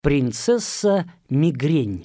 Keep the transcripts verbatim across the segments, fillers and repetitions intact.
Принцесса Мигрень.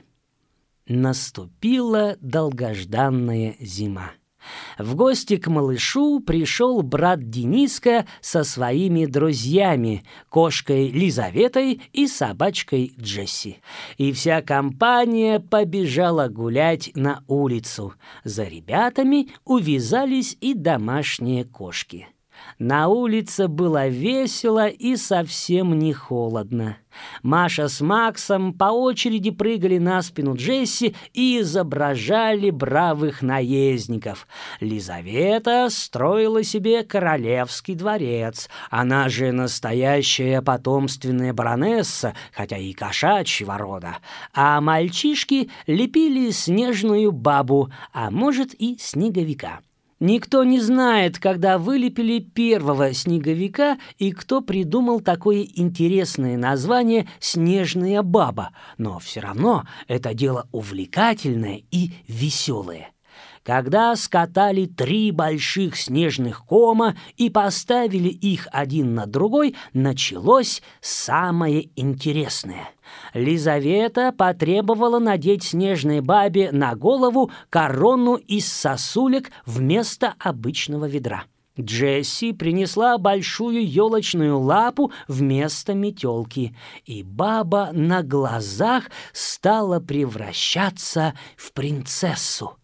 Наступила долгожданная зима. В гости к малышу пришел брат Дениска со своими друзьями, кошкой Лизаветой и собачкой Джесси. И вся компания побежала гулять на улицу. За ребятами увязались и домашние кошки. На улице было весело и совсем не холодно. Маша с Максом по очереди прыгали на спину Джесси и изображали бравых наездников. Лизавета строила себе королевский дворец. Она же настоящая потомственная баронесса, хотя и кошачьего рода. А мальчишки лепили снежную бабу, а может и снеговика. Никто не знает, когда вылепили первого снеговика и кто придумал такое интересное название «Снежная баба», но все равно это дело увлекательное и веселое. Когда скатали три больших снежных кома и поставили их один на другой, началось самое интересное. Лизавета потребовала надеть снежной бабе на голову корону из сосулек вместо обычного ведра. Джесси принесла большую елочную лапу вместо метелки, и баба на глазах стала превращаться в принцессу.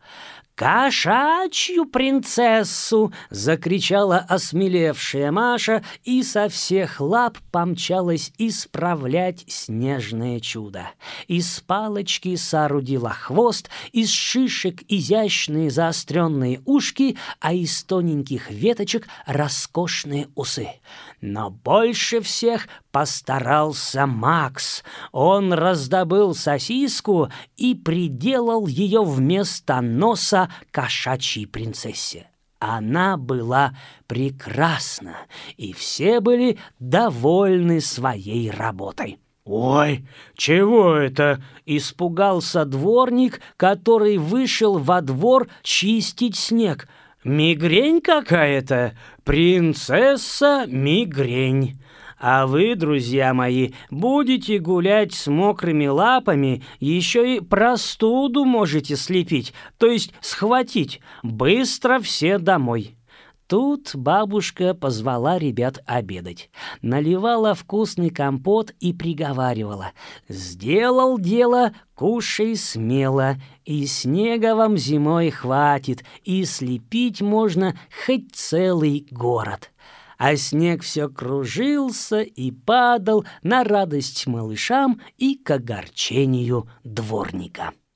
«Кошачью принцессу!» — закричала осмелевшая Маша и со всех лап помчалась исправлять снежное чудо. Из палочки соорудила хвост, из шишек изящные заостренные ушки, а из тоненьких веточек роскошные усы. Но больше всех постарался Макс. Он раздобыл сосиску и приделал ее вместо носа кошачьей принцессе. Она была прекрасна, и все были довольны своей работой. «Ой, чего это?» — испугался дворник, который вышел во двор чистить снег. «Мигрень какая-то! Принцесса Мигрень!» А вы, друзья мои, будете гулять с мокрыми лапами, еще и простуду можете слепить, то есть схватить. Быстро все домой. Тут бабушка позвала ребят обедать. Наливала вкусный компот и приговаривала: «Сделал дело, кушай смело, и снега вам зимой хватит, и слепить можно хоть целый город». А снег все кружился и падал на радость малышам и к огорчению дворника.